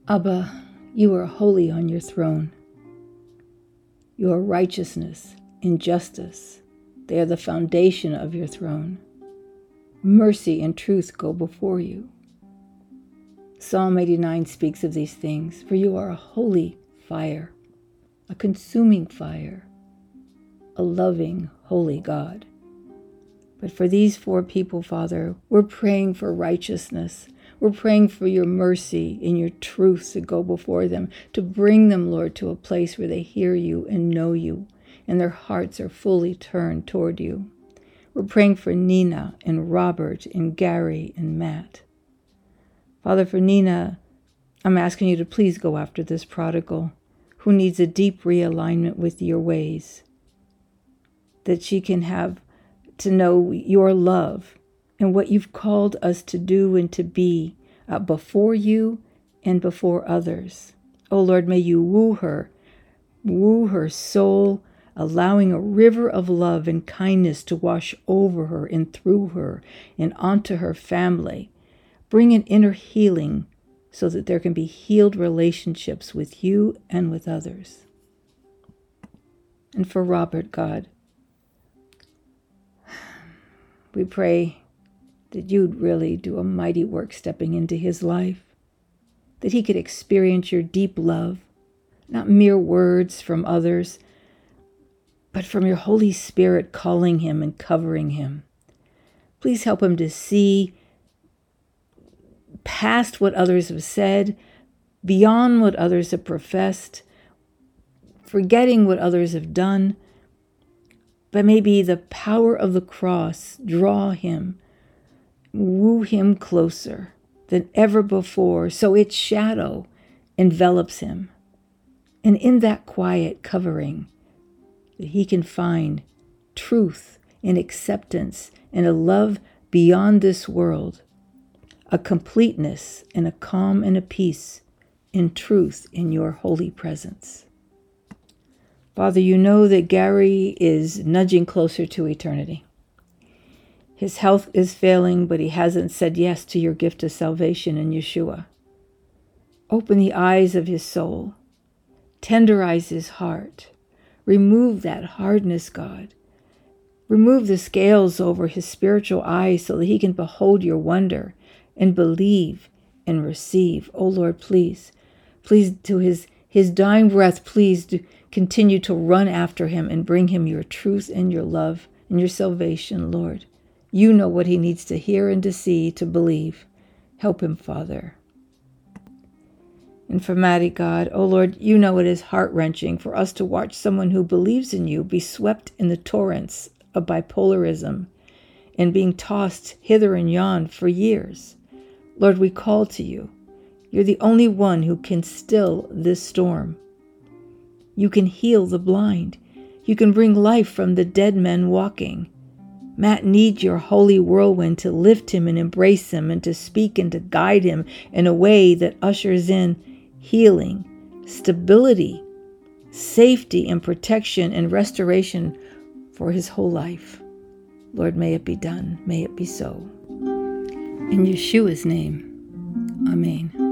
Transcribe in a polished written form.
Abba, you are holy on your throne. Your righteousness and justice, they are the foundation of your throne. Mercy and truth go before you. Psalm 89 speaks of these things, for you are a holy fire, a consuming fire, a loving, holy God. But for these four people, Father, we're praying for righteousness. We're praying for your mercy and your truth to go before them, to bring them, Lord, to a place where they hear you and know you, and their hearts are fully turned toward you. We're praying for Nina and Robert and Gary and Matt. Father, for Nina, I'm asking you to please go after this prodigal who needs a deep realignment with your ways, that she can have to know your love and what you've called us to do and to be before you and before others. Oh Lord, may you woo her soul, allowing a river of love and kindness to wash over her and through her and onto her family. Bring an inner healing so that there can be healed relationships with you and with others. And for Robert, God, we pray that you'd really do a mighty work stepping into his life, that he could experience your deep love, not mere words from others, but from your Holy Spirit calling him and covering him. Please help him to see past what others have said, beyond what others have professed, forgetting what others have done, but maybe the power of the cross draw him, woo him closer than ever before, so its shadow envelops him. And in that quiet covering, that he can find truth and acceptance and a love beyond this world, a completeness and a calm and a peace in truth in your holy presence. Father, you know that Gary is nudging closer to eternity. His health is failing, but he hasn't said yes to your gift of salvation in Yeshua. Open the eyes of his soul. Tenderize his heart. Remove that hardness, God. Remove the scales over his spiritual eyes so that he can behold your wonder and believe and receive. Oh Lord, please to his dying breath, please do continue to run after him and bring him your truth and your love and your salvation, Lord. You know what he needs to hear and to see, to believe. Help him, Father. And for Maddie, God, oh Lord, you know it is heart-wrenching for us to watch someone who believes in you be swept in the torrents of bipolarism and being tossed hither and yon for years. Lord, we call to you. You're the only one who can still this storm. You can heal the blind. You can bring life from the dead men walking. Matt needs your holy whirlwind to lift him and embrace him and to speak and to guide him in a way that ushers in healing, stability, safety and protection and restoration for his whole life. Lord, may it be done. May it be so. In Yeshua's name, Amen.